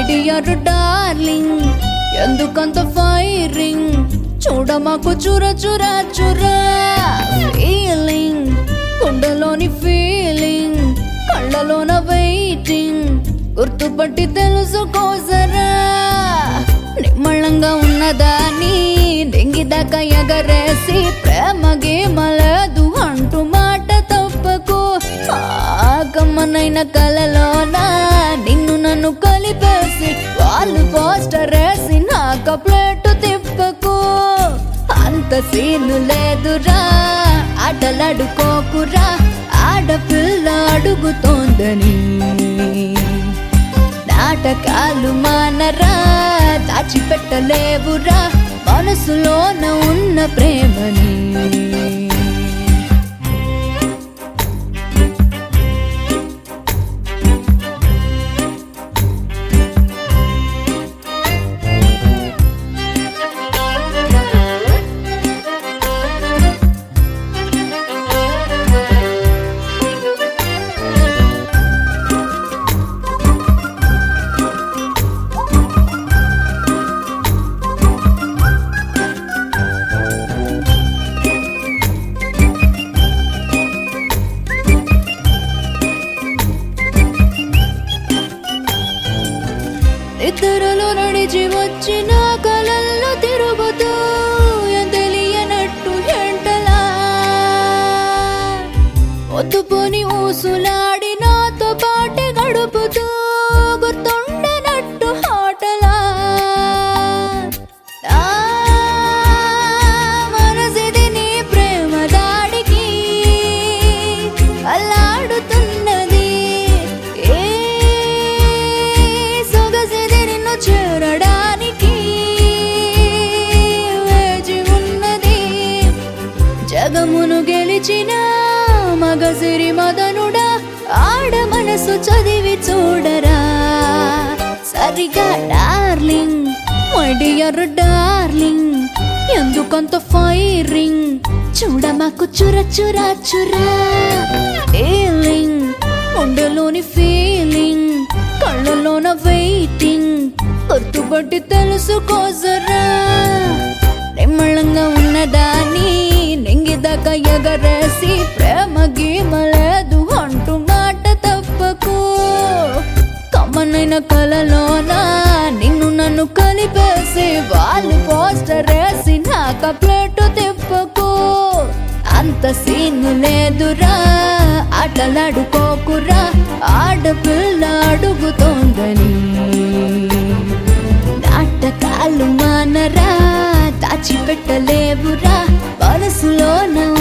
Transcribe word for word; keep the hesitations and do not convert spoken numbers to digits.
dear darling ఎందుకంత firing చూడ మాకు చుర చుర చుర ఫీలింగ్ గుండెలోని ఫీలింగ్ కళ్ళలోన వెయిటింగ్ గుర్తుపట్టి తెలుసుకోసరా నిమ్మళంగా ఉన్నదాని దెంగిదాకా ఎగరేసి ప్రేమ గేమలేదు అంటూ మాట తప్పకు ఆగమ్మనైన కలలోన నిన్ను నన్ను కలిపేసి వాళ్ళు పోస్టర్ వేసి నాక ప్లేటు తిప్పకు అంత సీను లేదురా ఆటలాడుకోకురా ఆడపిల్ల అడుగుతోందని నాటకాలు మానరా దాచిపెట్టలేవురా మనసులోన ఉన్న ప్రేమని ఇతరులు నడిచి వచ్చిన కలల్లో తిరుగుతూ తెలియనట్టు ఎంటలా ఒత్తుపోని ఊసులాడి నాతో పాటే గడుపుతూ గుర్తుండనట్టు హాటలా మనసిది నీ ప్రేమ దాడికి అల్లాడుతున్నది చేరడానికి వేచి ఉన్నది జగమును గెలిచిన మగసిరి మదనుడా ఆడ మనసు చదివి చూడరా సరిగా డార్లింగ్ మై డియర్ డార్లింగ్ ఎందుకంత ఫైరింగ్ చూడ మాకు చుర చుర చురా ఫీలింగ్ గుండెలోని ఫీలింగ్ కళ్ళలోన వెయిటింగ్ గుర్తుపట్టి తెలుసుకోసరా నిమ్మళంగా ఉన్నదాని నెంగిదాకా ఎగరేసి ప్రేమ గీమలేదు అంటూ మాట తప్పకు కమ్మనైన కలలోన నిన్ను నన్ను కలిపేసి వాళ్ళు పోస్టర్ వేసి నాక ప్లేటు తిప్పకు అంత సీను లేదురా ఆటలాడుకోకురా ఆడపిల్ల అడుగుతోందని నాటకాలు మానరా దాచిపెట్టలేవురా మనసులోన